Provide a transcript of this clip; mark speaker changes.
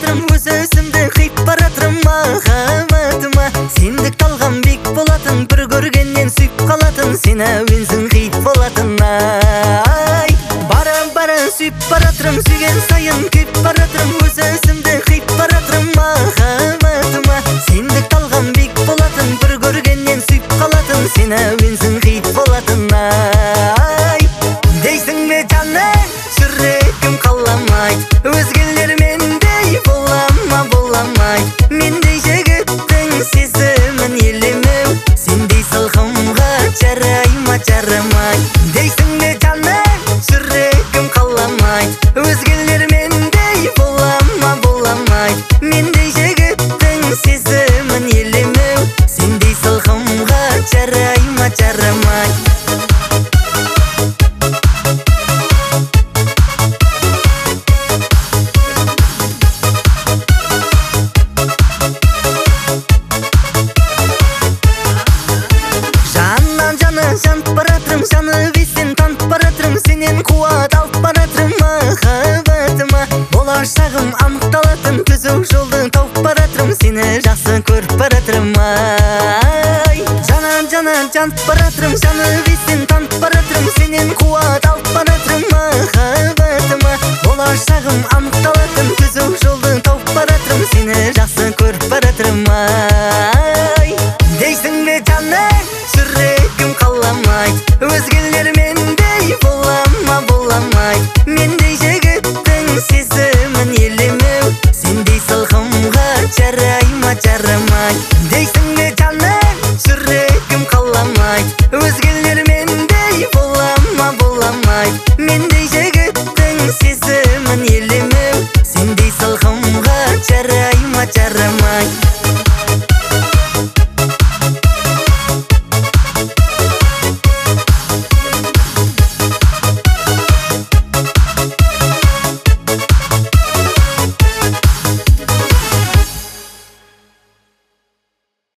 Speaker 1: баратырым, өз өзімді қиып баратырым махаббатыма. Сендік талғам бек болатын, бір көргеннен сүйіп қалатын, сен әуенсің хит болатын. Ай, бара сүйіп баратырым, сүйген сайын күйіп баратырым, өз өзімді қиып баратырым махаббатыма. Сендік талғам бек болатын, бір көргеннен сүйіп қалатын, сен әуенсің хит болатын. Ай, дейсің бе жаным, жүрегім қаламайды, өзгелер мендей боламай. Мендей жігіттің сезімін елемеу, сендей сылқымға жарамай. Дейсің бе жаным, жүрегім қаламайды, өзгелер мендей боламай. Мендей жігіттің сезімін елемеу, сендей сылқымға жарамай. Жанып баратырым, жаны бесен танып баратырым, сенен қуат алып баратырым махаббатыма. Болашағым анықталатын, түзу жолды тауып баратырым, сені жақсы көріп баратырым. Ай, жанып баратырым, жаны бесен танып баратырым, сенен қуат алып баратырым махаббатыма. Болашағым анықталатын, түзу жолды тауып баратырым, сені жақсы көріп баратырым. Ай, дейсің бе жаным, жүрегім қаламайды, өзгелер мендей боламай. Мендей жігіттің сезімін елемеу, сендей сылқымға жарамай. Дейсің бе жаным, жүрегім қаламайды, өзгелер мендей боламай. Мендей жігіттің сезімін елемеу, сендей сылқымға жарамай.